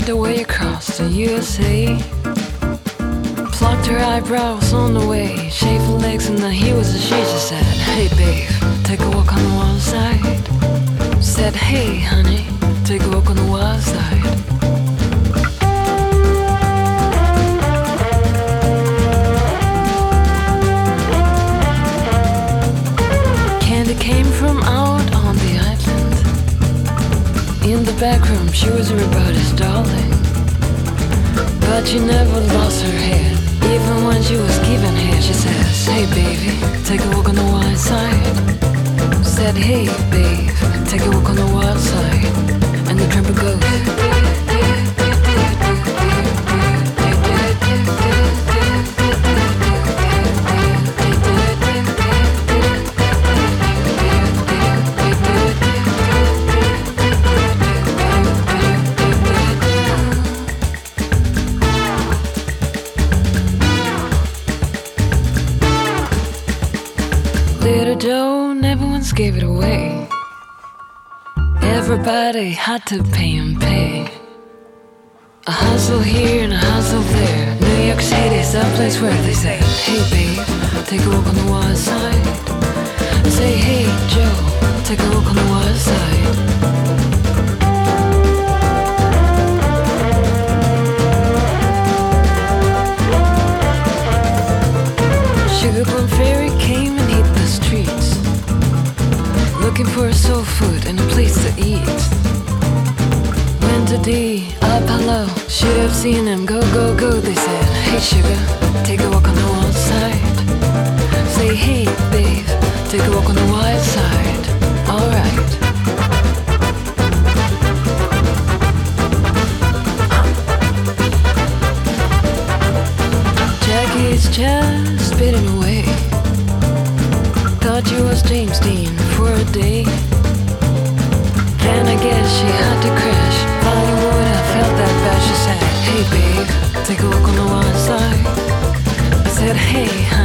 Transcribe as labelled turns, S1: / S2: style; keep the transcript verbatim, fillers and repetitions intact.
S1: made her way across the U S A. Plucked her eyebrows on the way, shaved her legs and then he was a she. She said, hey babe, take a walk on the wild side. Said, hey honey, take a walk on the wild side. Candy came from out on the island. In the back room she was everybody's darling. But she never lost her head. Even when she was giving head, she says, hey baby, take a walk on the wild side. Said, hey babe, take a walk on the wild side. And the trumpet goes. Little Joe never once gave it away. Everybody had to pay and pay. A hustle here and a hustle there. New York City's the place where they say, hey babe, take a walk on the wild side. Say, hey Joe, take a walk on the wild side. Sugar Plum Fairy came and hit the streets, looking for soul food and a place to eat. Went to the Apollo, should have seen him go, go, go. They said, hey sugar, take a walk on the wild side. Say, hey babe, take a walk on the wild side. Alright. Jackie's just spitting away. Thought she was James Dean for a day. Then I guess she had to crash. Hollywood, I felt that bad. She said, hey babe, take a walk on the wild side. I said, hey